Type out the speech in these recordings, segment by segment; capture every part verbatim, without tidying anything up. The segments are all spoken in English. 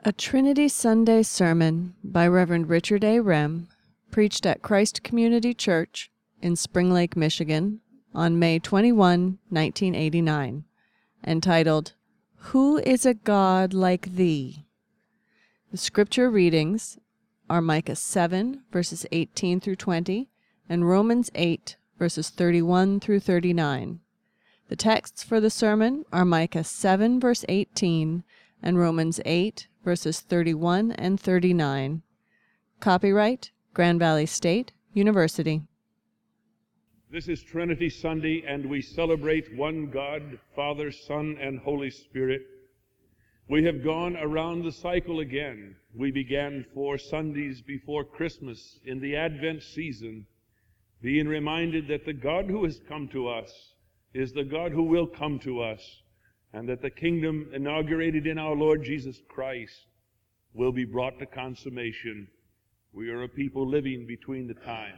A Trinity Sunday sermon by Reverend Richard A. Rem, preached at Christ Community Church in Spring Lake, Michigan, on May twenty-first, nineteen eighty-nine, entitled, Who is a God Like Thee? The scripture readings are Micah seven, verses eighteen through twenty, and Romans eight, verses thirty-one through thirty-nine. The texts for the sermon are Micah seven, verse eighteen, and Romans eight, verses thirty-one and thirty-nine. Copyright, Grand Valley State University. This is Trinity Sunday, and we celebrate one God, Father, Son, and Holy Spirit. We have gone around the cycle again. We began four Sundays before Christmas in the Advent season, being reminded that the God who has come to us is the God who will come to us, and that the kingdom inaugurated in our Lord Jesus Christ will be brought to consummation. We are a people living between the times.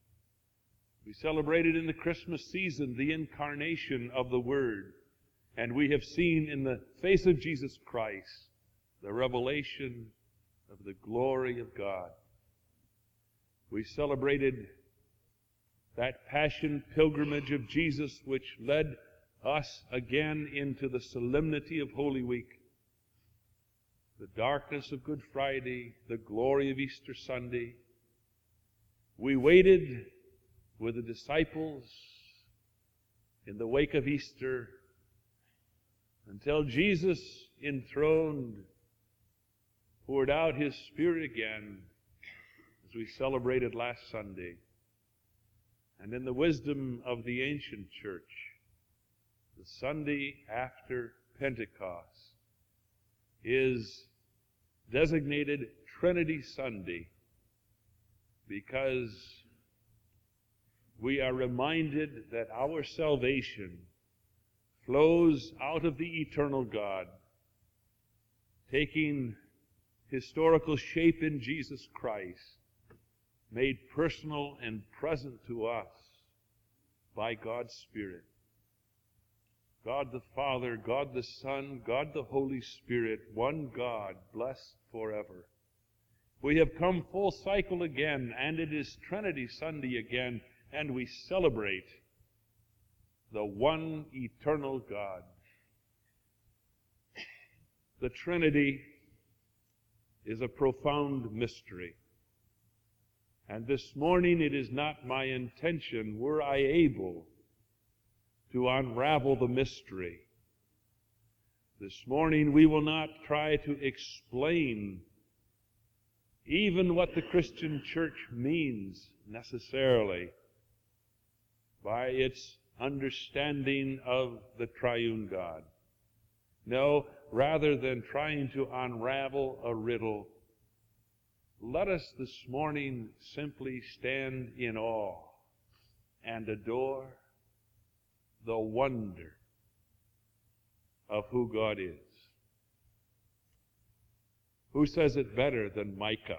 We celebrated in the Christmas season the incarnation of the Word, and we have seen in the face of Jesus Christ the revelation of the glory of God. We celebrated that passion pilgrimage of Jesus, which led us again into the solemnity of Holy Week, the darkness of Good Friday, the glory of Easter Sunday. We waited with the disciples in the wake of Easter until Jesus, enthroned, poured out His Spirit again, as we celebrated last Sunday. And in the wisdom of the ancient church, the Sunday after Pentecost is designated Trinity Sunday because we are reminded that our salvation flows out of the eternal God, taking historical shape in Jesus Christ, made personal and present to us by God's Spirit. God the Father, God the Son, God the Holy Spirit, one God, blessed forever. We have come full cycle again, and it is Trinity Sunday again, and we celebrate the one eternal God. The Trinity is a profound mystery. And this morning it is not my intention, were I able, to unravel the mystery. This morning we will not try to explain even what the Christian church means necessarily by its understanding of the triune God. No, rather than trying to unravel a riddle, let us this morning simply stand in awe and adore the wonder of who God is. Who says it better than Micah,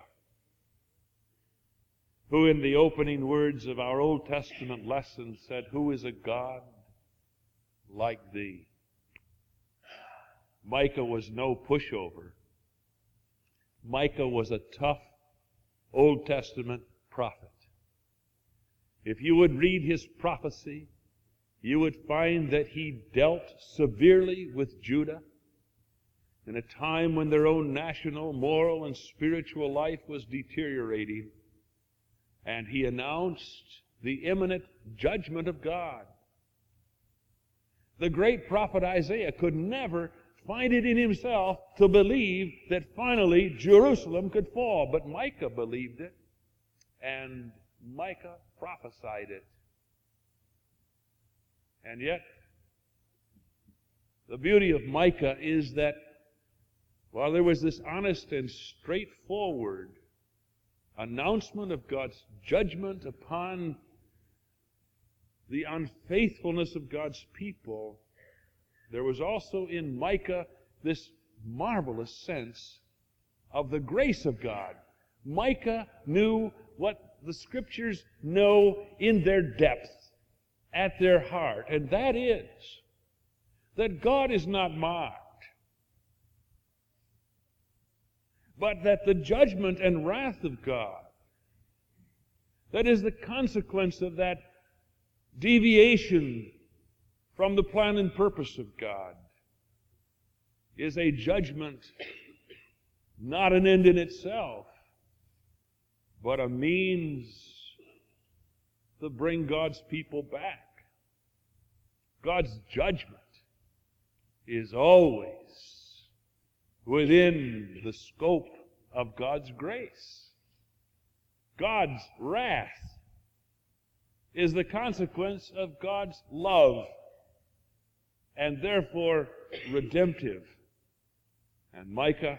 who in the opening words of our Old Testament lesson said, Who is a God like thee? Micah was no pushover. Micah was a tough Old Testament prophet. If you would read his prophecy, you would find that he dealt severely with Judah in a time when their own national, moral, and spiritual life was deteriorating. And he announced the imminent judgment of God. The great prophet Isaiah could never find it in himself to believe that finally Jerusalem could fall. But Micah believed it, and Micah prophesied it. And yet, the beauty of Micah is that while there was this honest and straightforward announcement of God's judgment upon the unfaithfulness of God's people, there was also in Micah this marvelous sense of the grace of God. Micah knew what the Scriptures know in their depth, at their heart, and that is that God is not mocked. but that the judgment and wrath of God, that is the consequence of that deviation from the plan and purpose of God, is a judgment, not an end in itself, but a means to bring God's people back. God's judgment is always within the scope of God's grace. God's wrath is the consequence of God's love, and therefore redemptive. And Micah,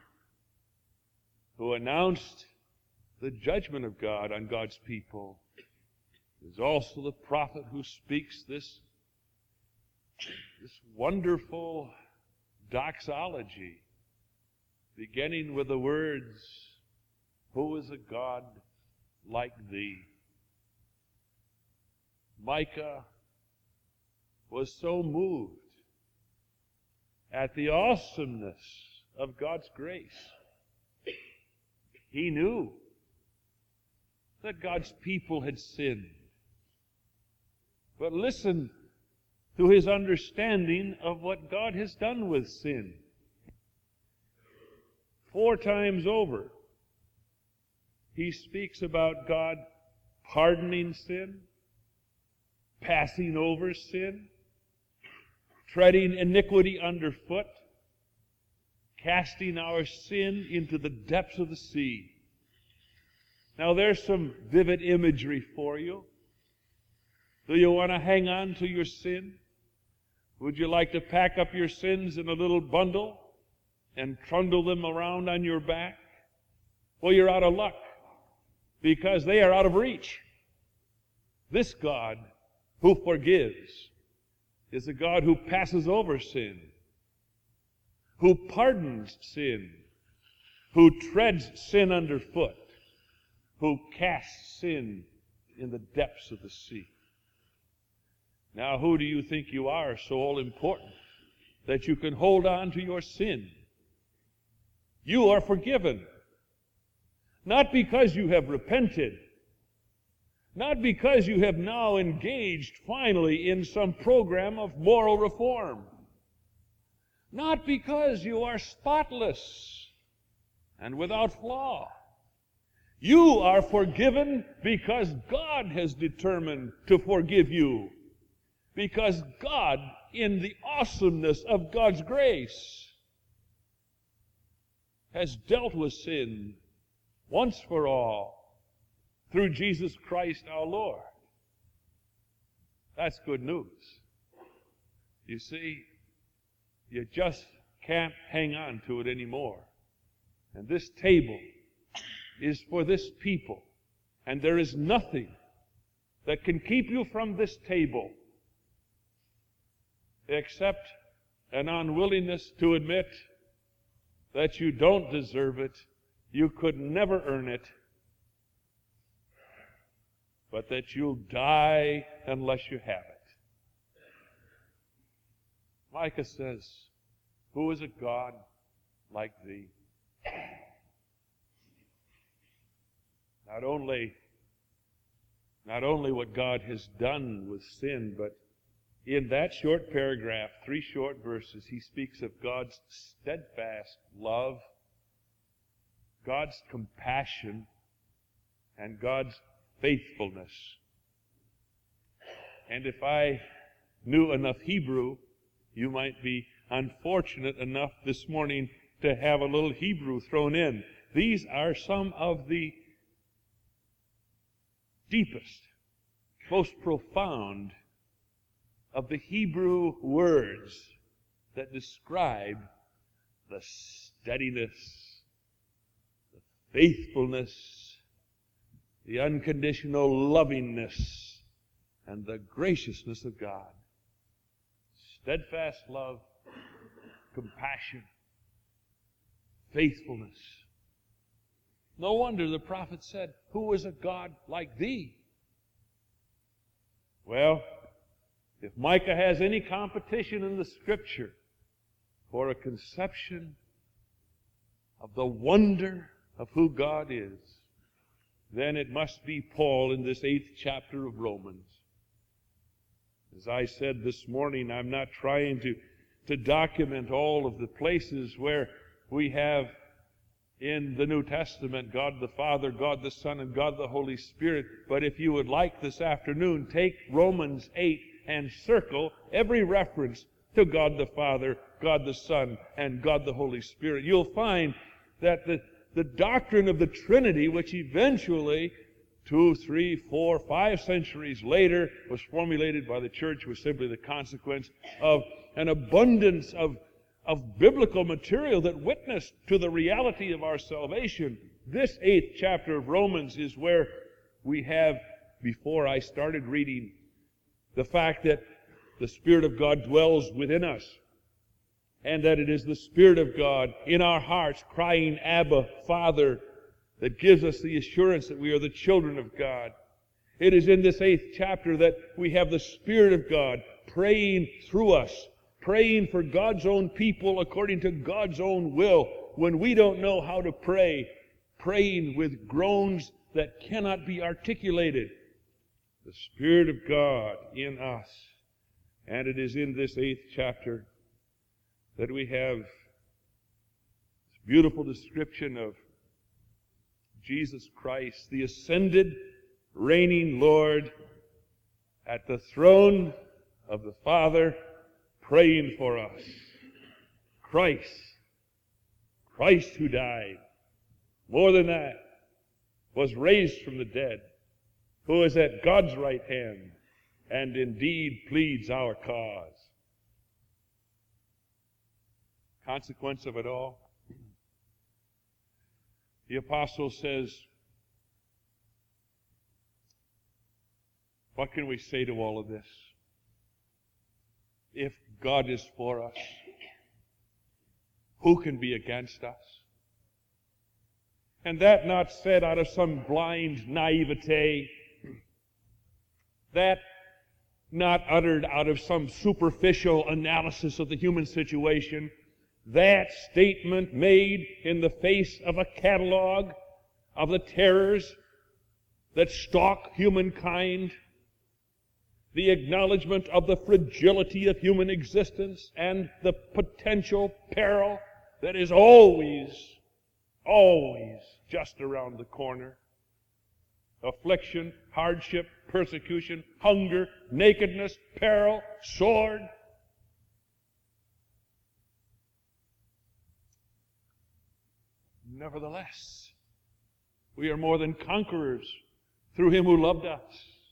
who announced the judgment of God on God's people, is also the prophet who speaks this, this wonderful doxology, beginning with the words, "Who is a God like thee?" Micah was so moved at the awesomeness of God's grace. He knew that God's people had sinned. But listen to his understanding of what God has done with sin. Four times over, he speaks about God pardoning sin, passing over sin, treading iniquity underfoot, casting our sin into the depths of the sea. Now there's some vivid imagery for you. Do you want to hang on to your sin? Would you like to pack up your sins in a little bundle and trundle them around on your back? Well, you're out of luck, because they are out of reach. This God who forgives is a God who passes over sin, who pardons sin, who treads sin underfoot, who casts sin in the depths of the sea. Now, who do you think you are, so all important that you can hold on to your sin? You are forgiven, not because you have repented, not because you have now engaged finally in some program of moral reform, not because you are spotless and without flaw. You are forgiven because God has determined to forgive you, because God, in the awesomeness of God's grace, has dealt with sin once for all through Jesus Christ our Lord. That's good news. You see, you just can't hang on to it anymore. And this table is for this people. And there is nothing that can keep you from this table except an unwillingness to admit that you don't deserve it, you could never earn it, but that you'll die unless you have it. Micah says, "Who is a God like thee?" Not only, not only what God has done with sin, but in that short paragraph, three short verses, he speaks of God's steadfast love, God's compassion, and God's faithfulness. And if I knew enough Hebrew, you might be unfortunate enough this morning to have a little Hebrew thrown in. These are some of the deepest, most profound of the Hebrew words that describe the steadiness, the faithfulness, the unconditional lovingness, and the graciousness of God. Steadfast love, compassion, faithfulness. No wonder the prophet said, "Who is a God like thee?" Well, if Micah has any competition in the Scripture for a conception of the wonder of who God is, then it must be Paul in this eighth chapter of Romans. As I said this morning, I'm not trying to, to document all of the places where we have in the New Testament God the Father, God the Son, and God the Holy Spirit. But if you would like this afternoon, take Romans eight and circle every reference to God the Father, God the Son, and God the Holy Spirit. You'll find that the, the doctrine of the Trinity, which eventually, two, three, four, five centuries later, was formulated by the church, was simply the consequence of an abundance of, of biblical material that witnessed to the reality of our salvation. This eighth chapter of Romans is where we have, before I started reading, the fact that the Spirit of God dwells within us, and that it is the Spirit of God in our hearts crying, Abba, Father, that gives us the assurance that we are the children of God. It is in this eighth chapter that we have the Spirit of God praying through us, praying for God's own people according to God's own will. When we don't know how to pray, praying with groans that cannot be articulated. The Spirit of God in us. And it is in this eighth chapter that we have this beautiful description of Jesus Christ, the ascended, reigning Lord, at the throne of the Father, praying for us. Christ, Christ who died, more than that, was raised from the dead, who is at God's right hand, and indeed pleads our cause. Consequence of it all, the apostle says, what can we say to all of this? If God is for us, who can be against us? And that not said out of some blind naivete, that not uttered out of some superficial analysis of the human situation, that statement made in the face of a catalog of the terrors that stalk humankind, the acknowledgement of the fragility of human existence and the potential peril that is always, always just around the corner. Affliction, hardship, persecution, hunger, nakedness, peril, sword. Nevertheless, we are more than conquerors through Him who loved us.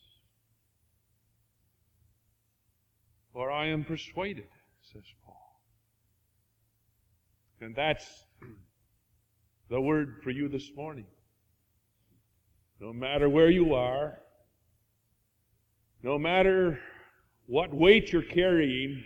For I am persuaded, says Paul. And that's the word for you this morning. No matter where you are, no matter what weight you're carrying,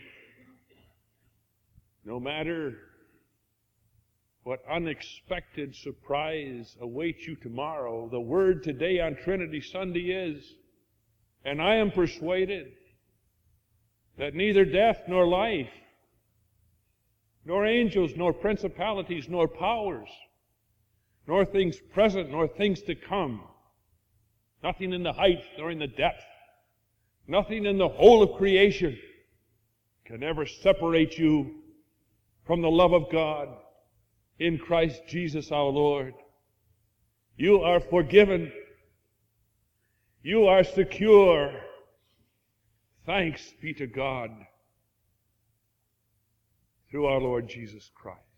no matter what unexpected surprise awaits you tomorrow, the word today on Trinity Sunday is, and I am persuaded that neither death nor life, nor angels, nor principalities, nor powers, nor things present, nor things to come, nothing in the height nor in the depth, nothing in the whole of creation can ever separate you from the love of God in Christ Jesus our Lord. You are forgiven. You are secure. Thanks be to God through our Lord Jesus Christ.